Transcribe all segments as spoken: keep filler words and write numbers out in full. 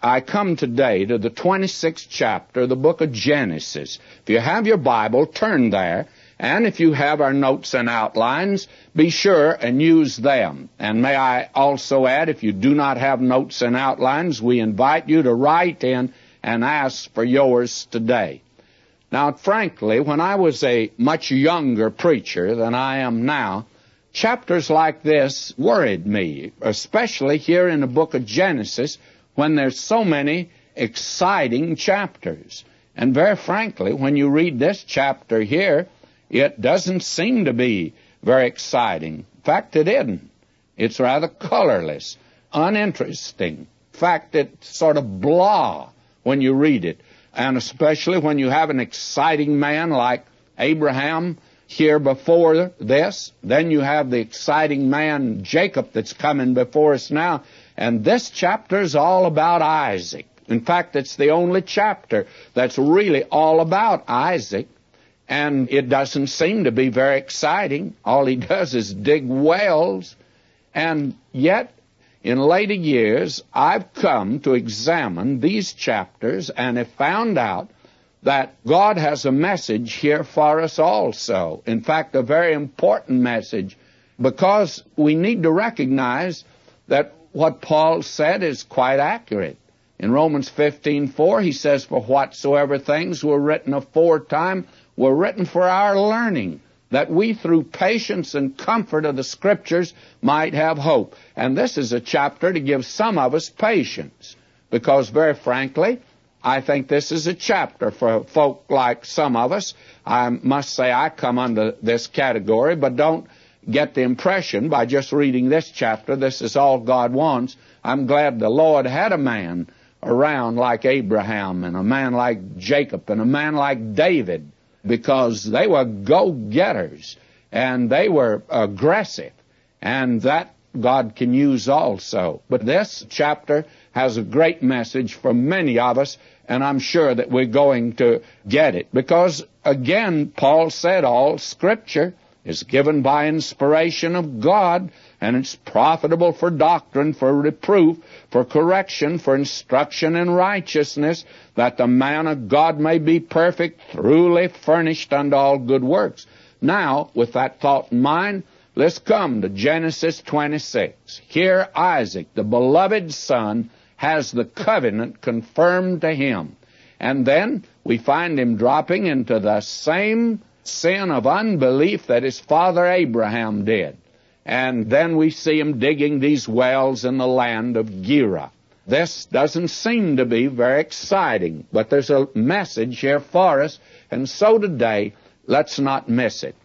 I come today to the twenty-sixth chapter of the book of Genesis. If you have your Bible, turn there. And if you have our notes and outlines, be sure and use them. And may I also add, if you do not have notes and outlines, we invite you to write in and ask for yours today. Now, frankly, when I was a much younger preacher than I am now, chapters like this worried me, especially here in the book of Genesis, when there's so many exciting chapters. And very frankly, when you read this chapter here, it doesn't seem to be very exciting. In fact, it isn't. It's rather colorless, uninteresting. In fact, it's sort of blah when you read it. And especially when you have an exciting man like Abraham here before this, then you have the exciting man Jacob that's coming before us now. And this chapter is all about Isaac. In fact, it's the only chapter that's really all about Isaac. And it doesn't seem to be very exciting. All he does is dig wells. And yet, in later years, I've come to examine these chapters and have found out that God has a message here for us also. In fact, a very important message, because we need to recognize that what Paul said is quite accurate. In Romans fifteen four, he says, "For whatsoever things were written aforetime were written for our learning, that we through patience and comfort of the Scriptures might have hope." And this is a chapter to give some of us patience, because very frankly, I think this is a chapter for folk like some of us. I must say I come under this category, but don't get the impression by just reading this chapter this is all God wants. I'm glad the Lord had a man around like Abraham and a man like Jacob and a man like David, because they were go-getters and they were aggressive, and that God can use also. But this chapter has a great message for many of us, and I'm sure that we're going to get it, because again, Paul said all Scripture is given by inspiration of God, and it's profitable for doctrine, for reproof, for correction, for instruction in righteousness, that the man of God may be perfect, truly furnished unto all good works. Now, with that thought in mind, let's come to Genesis twenty-six. Here Isaac, the beloved son, has the covenant confirmed to him. And then we find him dropping into the same sin of unbelief that his father Abraham did. And then we see him digging these wells in the land of Gerar. This doesn't seem to be very exciting, but there's a message here for us, and so today, let's not miss it.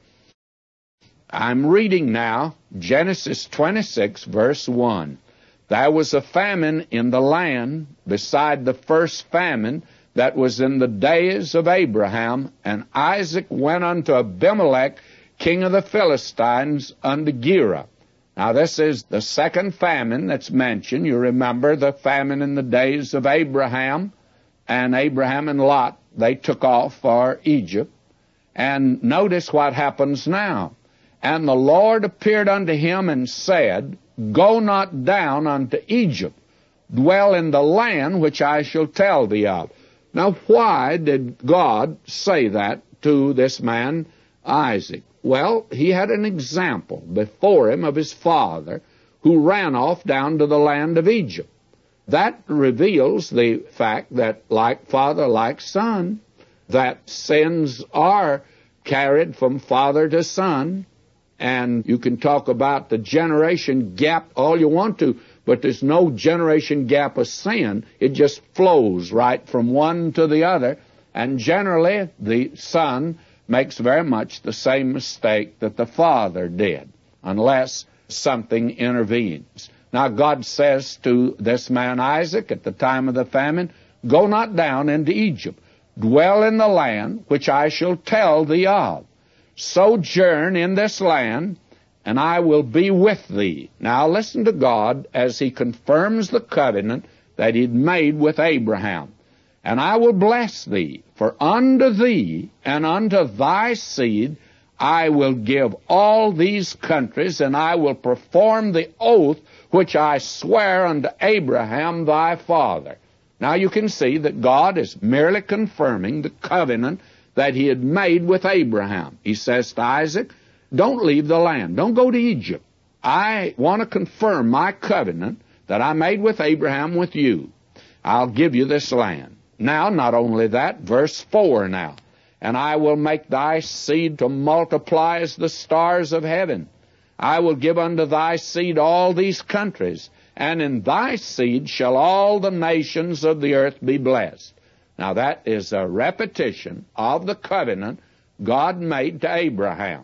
I'm reading now Genesis twenty-six, verse one. "There was a famine in the land beside the first famine that was in the days of Abraham, and Isaac went unto Abimelech, king of the Philistines, unto Gerar." Now this is the second famine that's mentioned. You remember the famine in the days of Abraham, and Abraham and Lot, they took off for Egypt. And notice what happens now. "And the Lord appeared unto him and said, Go not down unto Egypt, dwell in the land which I shall tell thee of." Now, why did God say that to this man, Isaac? Well, he had an example before him of his father who ran off down to the land of Egypt. That reveals the fact that, like father, like son, that sins are carried from father to son. And you can talk about the generation gap all you want to, but there's no generation gap of sin. It just flows right from one to the other. And generally, the son makes very much the same mistake that the father did, unless something intervenes. Now, God says to this man Isaac at the time of the famine, "Go not down into Egypt. Dwell in the land which I shall tell thee of. Sojourn in this land, and I will be with thee." Now listen to God as he confirms the covenant that he'd made with Abraham. "And I will bless thee, for unto thee and unto thy seed I will give all these countries, and I will perform the oath which I swear unto Abraham thy father." Now you can see that God is merely confirming the covenant that he had made with Abraham. He says to Isaac, don't leave the land. Don't go to Egypt. I want to confirm my covenant that I made with Abraham with you. I'll give you this land. Now, not only that, verse four now. And I will make thy seed to multiply as the stars of heaven. I will give unto thy seed all these countries, and in thy seed shall all the nations of the earth be blessed. Now that is a repetition of the covenant God made to Abraham.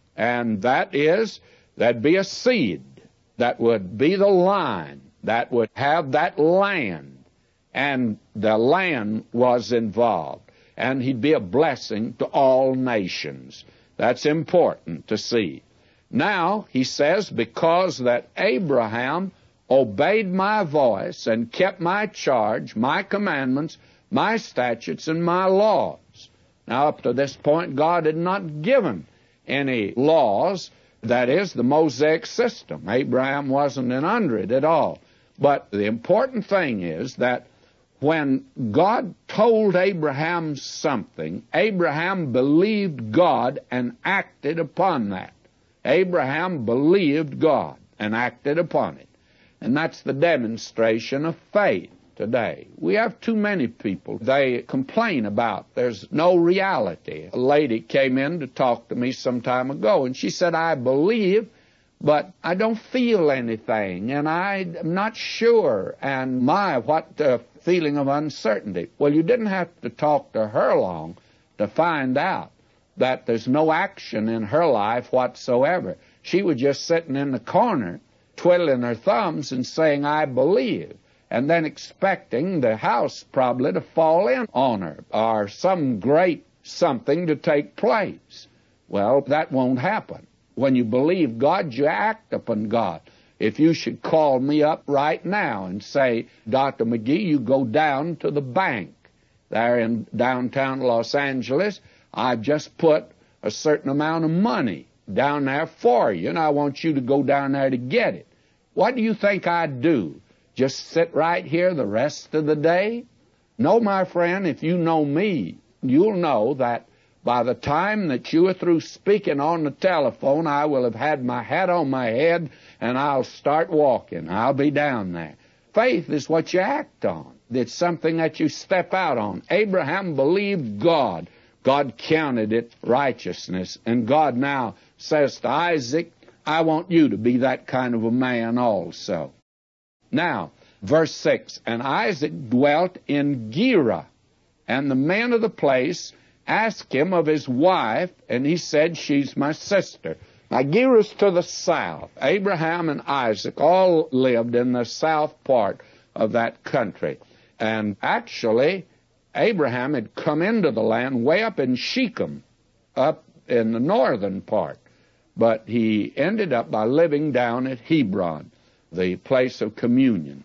And that is, there'd be a seed that would be the line that would have that land. And the land was involved. And he'd be a blessing to all nations. That's important to see. Now, he says, because that Abraham obeyed my voice and kept my charge, my commandments, my statutes, and my laws. Now, up to this point, God had not given any laws, that is, the Mosaic system. Abraham wasn't in under it at all. But the important thing is that when God told Abraham something, Abraham believed God and acted upon that. Abraham believed God and acted upon it. And that's the demonstration of faith today. We have too many people, they complain about there's no reality. A lady came in to talk to me some time ago, and she said, I believe, but I don't feel anything, and I'm not sure, and my, what a feeling of uncertainty. Well, you didn't have to talk to her long to find out that there's no action in her life whatsoever. She was just sitting in the corner, twiddling her thumbs and saying, I believe, and then expecting the house probably to fall in on her or some great something to take place. Well, that won't happen. When you believe God, you act upon God. If you should call me up right now and say, Doctor McGee, you go down to the bank there in downtown Los Angeles, I've just put a certain amount of money down there for you, and I want you to go down there to get it. What do you think I'd do? Just sit right here the rest of the day? No, my friend, if you know me, you'll know that by the time that you are through speaking on the telephone, I will have had my hat on my head and I'll start walking. I'll be down there. Faith is what you act on. It's something that you step out on. Abraham believed God. God counted it righteousness. And God now says to Isaac, I want you to be that kind of a man also. Now, verse six, and Isaac dwelt in Gerar, and the men of the place asked him of his wife, and he said, she's my sister. Now, Gerar's to the south. Abraham and Isaac all lived in the south part of that country. And actually, Abraham had come into the land way up in Shechem, up in the northern part. But he ended up by living down at Hebron, the place of communion.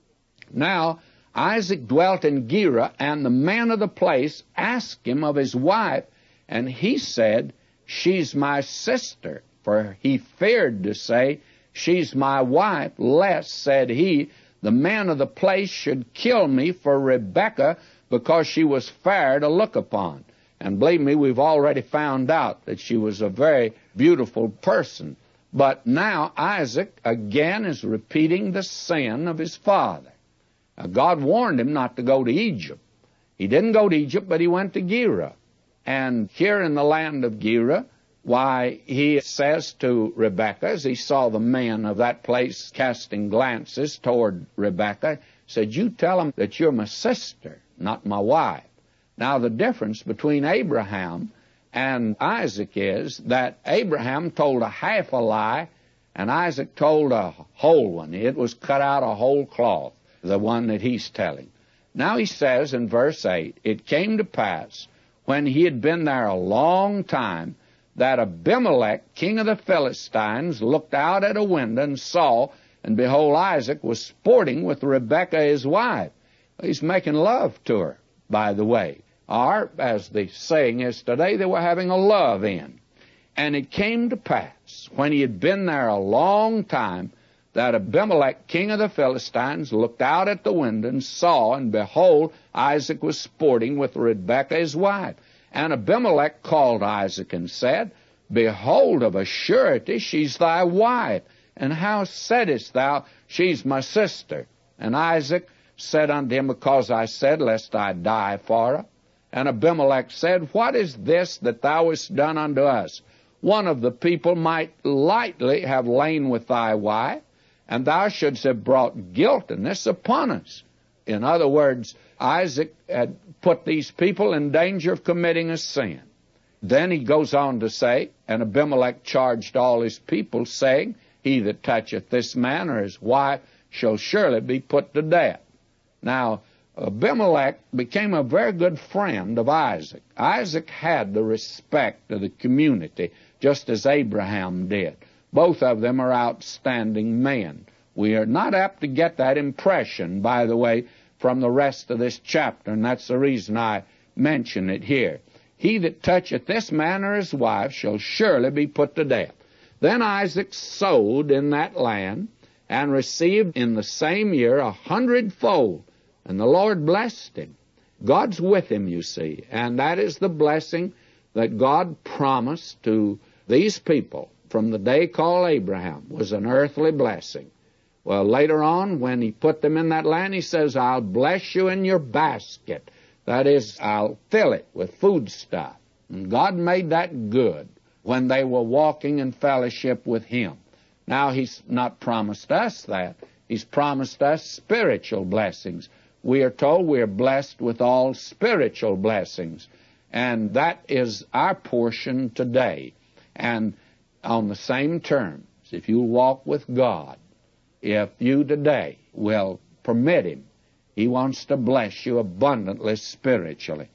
Now, Isaac dwelt in Gerar, and the man of the place asked him of his wife, and he said, she's my sister. For he feared to say, she's my wife, lest, said he, the man of the place should kill me for Rebekah, because she was fair to look upon. And believe me, we've already found out that she was a very beautiful person. But now Isaac again is repeating the sin of his father. Now, God warned him not to go to Egypt. He didn't go to Egypt, but he went to Gerar. And here in the land of Gerar, why, he says to Rebekah, as he saw the men of that place casting glances toward Rebekah, said, you tell them that you're my sister, not my wife. Now, the difference between Abraham and Isaac is that Abraham told a half a lie, and Isaac told a whole one. It was cut out of whole cloth, the one that he's telling. Now he says in verse eight, it came to pass, when he had been there a long time, that Abimelech, king of the Philistines, looked out at a window and saw, and behold, Isaac was sporting with Rebekah his wife. He's making love to her, by the way. Or, as the saying is today, they were having a love in. And it came to pass, when he had been there a long time, that Abimelech, king of the Philistines, looked out at the window and saw, and behold, Isaac was sporting with Rebekah his wife. And Abimelech called Isaac and said, Behold, of a surety she's thy wife. And how saidest thou, She's my sister? And Isaac said unto him, Because I said, Lest I die for her. And Abimelech said, What is this that thou hast done unto us? One of the people might lightly have lain with thy wife, and thou shouldst have brought guiltiness upon us. In other words, Isaac had put these people in danger of committing a sin. Then he goes on to say, And Abimelech charged all his people, saying, He that toucheth this man or his wife shall surely be put to death. Now, Abimelech became a very good friend of Isaac. Isaac had the respect of the community, just as Abraham did. Both of them are outstanding men. We are not apt to get that impression, by the way, from the rest of this chapter, and that's the reason I mention it here. He that toucheth this man or his wife shall surely be put to death. Then Isaac sowed in that land, and received in the same year a hundredfold, and the Lord blessed him. God's with him, you see, and that is the blessing that God promised to these people from the day called Abraham, was an earthly blessing. Well, later on, when he put them in that land, he says, I'll bless you in your basket. That is, I'll fill it with food stuff. And God made that good when they were walking in fellowship with him. Now, he's not promised us that. He's promised us spiritual blessings. We are told we are blessed with all spiritual blessings. And that is our portion today. And on the same terms, if you walk with God, if you today will permit him, he wants to bless you abundantly spiritually.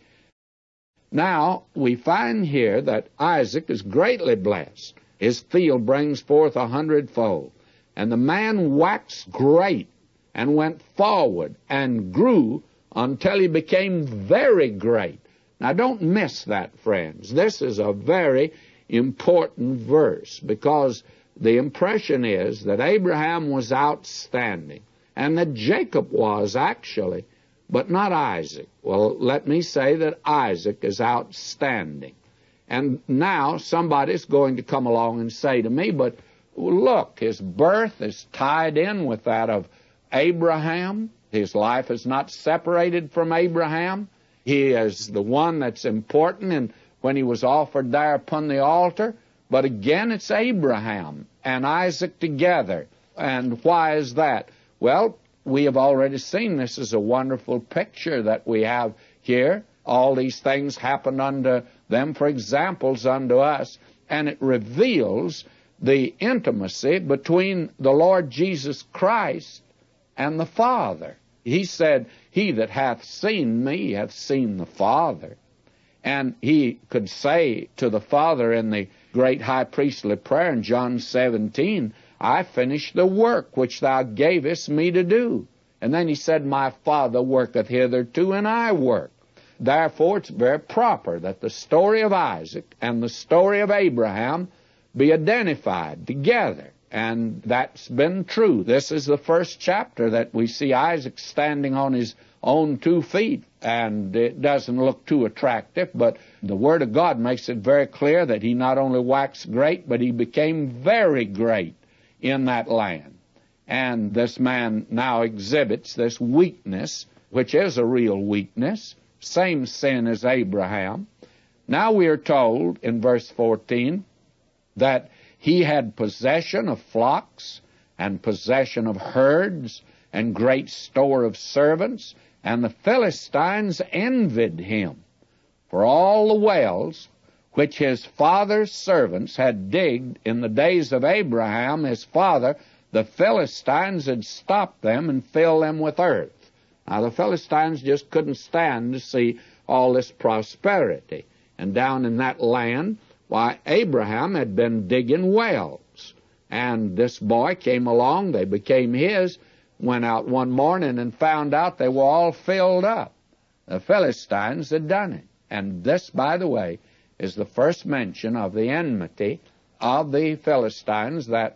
Now, we find here that Isaac is greatly blessed. His field brings forth a hundredfold. And the man waxed great and went forward and grew until he became very great. Now, don't miss that, friends. This is a very important verse, because the impression is that Abraham was outstanding, and that Jacob was actually, but not Isaac. Well, let me say that Isaac is outstanding. And now somebody's going to come along and say to me, but look, his birth is tied in with that of Abraham. His life is not separated from Abraham. He is the one that's important, and when he was offered there upon the altar. But again, it's Abraham and Isaac together. And why is that? Well, we have already seen this is a wonderful picture that we have here. All these things happened unto them for examples unto us, and it reveals the intimacy between the Lord Jesus Christ and the Father. He said, He that hath seen me hath seen the Father. And he could say to the Father in the great high priestly prayer in John seventeen, I finished the work which thou gavest me to do. And then he said, My Father worketh hitherto, and I work. Therefore, it's very proper that the story of Isaac and the story of Abraham be identified together. And that's been true. This is the first chapter that we see Isaac standing on his own two feet, and it doesn't look too attractive, but the Word of God makes it very clear that he not only waxed great, but he became very great in that land. And this man now exhibits this weakness, which is a real weakness, same sin as Abraham. Now we are told in verse fourteen that he had possession of flocks and possession of herds and great store of servants, and the Philistines envied him. For all the wells which his father's servants had digged in the days of Abraham his father, the Philistines had stopped them and filled them with earth. Now the Philistines just couldn't stand to see all this prosperity. And down in that land, why, Abraham had been digging wells. And this boy came along, they became his, went out one morning and found out they were all filled up. The Philistines had done it. And this, by the way, is the first mention of the enmity of the Philistines that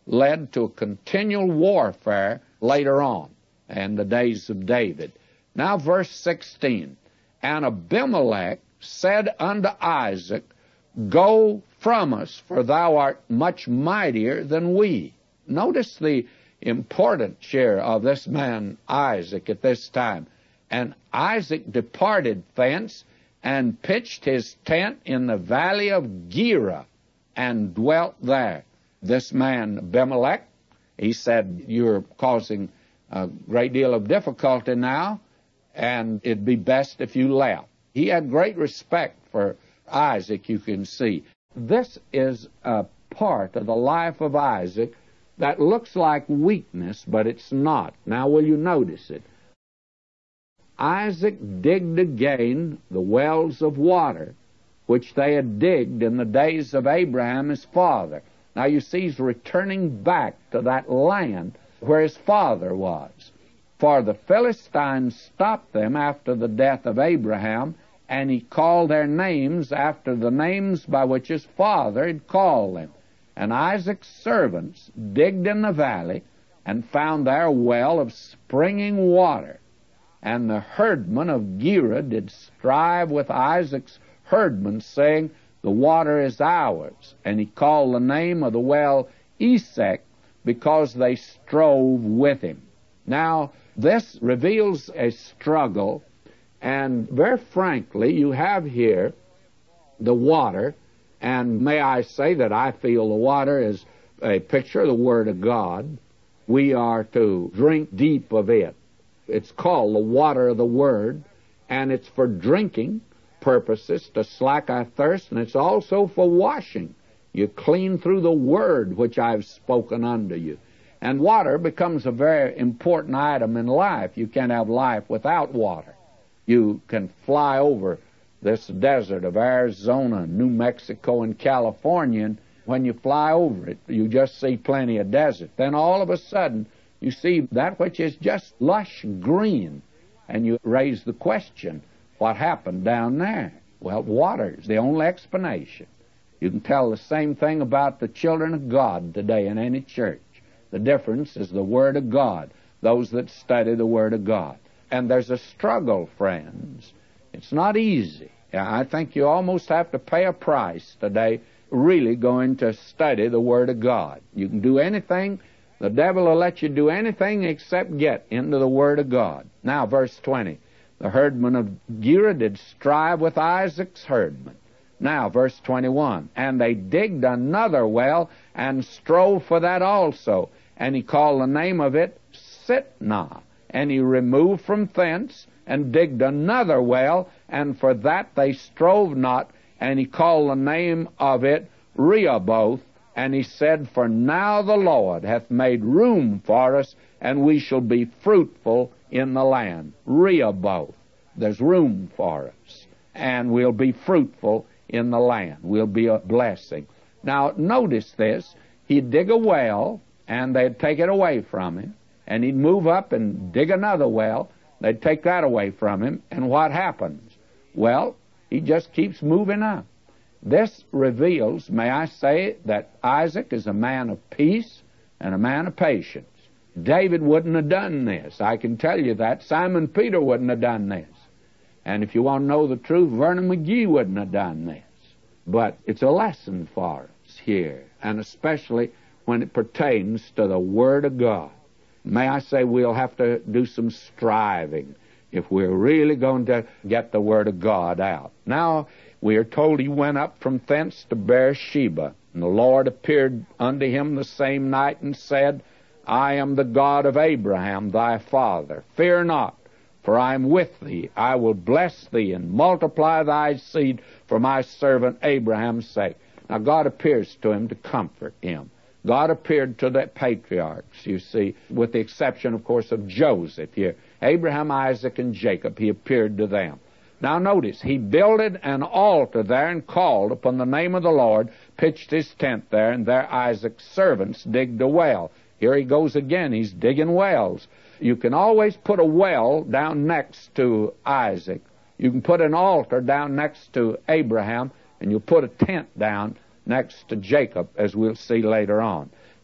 led to a continual warfare later on in the days of David. Now verse sixteen, and Abimelech said unto Isaac, Go from us, for thou art much mightier than we. Notice the important share of this man Isaac at this time. And Isaac departed thence, and pitched his tent in the valley of Gera, and dwelt there. This man Abimelech, he said, you're causing a great deal of difficulty now, and it'd be best if you left. He had great respect for Isaac, you can see. This is a part of the life of Isaac that looks like weakness, but it's not. Now, will you notice it? Isaac digged again the wells of water, which they had digged in the days of Abraham his father. Now, you see, he's returning back to that land where his father was. For the Philistines stopped them after the death of Abraham, and he called their names after the names by which his father had called them. And Isaac's servants digged in the valley, and found there a well of springing water. And the herdmen of Gera did strive with Isaac's herdmen, saying, The water is ours. And he called the name of the well Esek, because they strove with him. Now, this reveals a struggle, and very frankly, you have here the water, and may I say that I feel the water is a picture of the Word of God. We are to drink deep of it. It's called the water of the Word, and it's for drinking purposes, to slack our thirst, and it's also for washing. You clean through the Word which I've spoken unto you. And water becomes a very important item in life. You can't have life without water. You can fly over this desert of Arizona, New Mexico, and California, and when you fly over it, you just see plenty of desert. Then all of a sudden, you see that which is just lush green, and you raise the question, what happened down there? Well, water is the only explanation. You can tell the same thing about the children of God today in any church. The difference is the Word of God, those that study the Word of God. And there's a struggle, friends. It's not easy. I think you almost have to pay a price today really going to study the Word of God. You can do anything. The devil will let you do anything except get into the Word of God. Now, verse twenty. The herdmen of Gera did strive with Isaac's herdmen. Now, verse twenty-one. And they digged another well, and strove for that also. And he called the name of it Sitnah. And he removed from thence, and digged another well, and for that they strove not. And he called the name of it Rehoboth. And he said, For now the Lord hath made room for us, and we shall be fruitful in the land. Rehoboth. There's room for us, and we'll be fruitful in the land. We'll be a blessing. Now, notice this. He'd dig a well, and they'd take it away from him. And he'd move up and dig another well. They'd take that away from him. And what happens? Well, he just keeps moving up. This reveals, may I say, that Isaac is a man of peace and a man of patience. David wouldn't have done this. I can tell you that. Simon Peter wouldn't have done this. And if you want to know the truth, Vernon McGee wouldn't have done this. But it's a lesson for us here, and especially when it pertains to the Word of God. May I say, we'll have to do some striving if we're really going to get the Word of God out. Now, we are told he went up from thence to Beersheba, and the Lord appeared unto him the same night and said, I am the God of Abraham thy father. Fear not, for I am with thee. I will bless thee and multiply thy seed for my servant Abraham's sake. Now, God appears to him to comfort him. God appeared to the patriarchs, you see, with the exception, of course, of Joseph here. Abraham, Isaac, and Jacob, he appeared to them. Now notice, he builded an altar there and called upon the name of the Lord, pitched his tent there, and there Isaac's servants digged a well. Here he goes again, he's digging wells. You can always put a well down next to Isaac. You can put an altar down next to Abraham, and you'll put a tent down next to Jacob, as we'll see later on.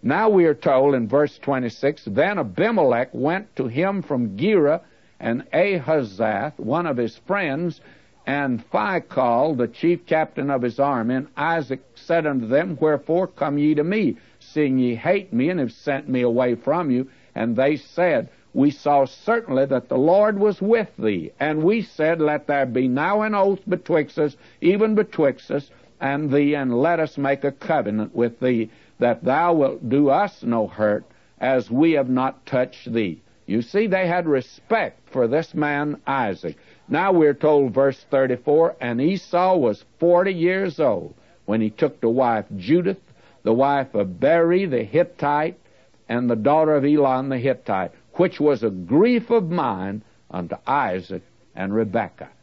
Now we are told in verse twenty-six, then Abimelech went to him from Gerar, and Ahazath, one of his friends, and Phicol, the chief captain of his army. And Isaac said unto them, wherefore come ye to me, seeing ye hate me, and have sent me away from you? And they said, we saw certainly that the Lord was with thee. And we said, let there be now an oath betwixt us, even betwixt us and thee, and let us make a covenant with thee, that thou wilt do us no hurt, as we have not touched thee. You see, they had respect for this man Isaac. Now we're told, verse thirty-four, and Esau was forty years old when he took to wife Judith, the wife of Beri the Hittite, and the daughter of Elon the Hittite, which was a grief of mine unto Isaac and Rebekah.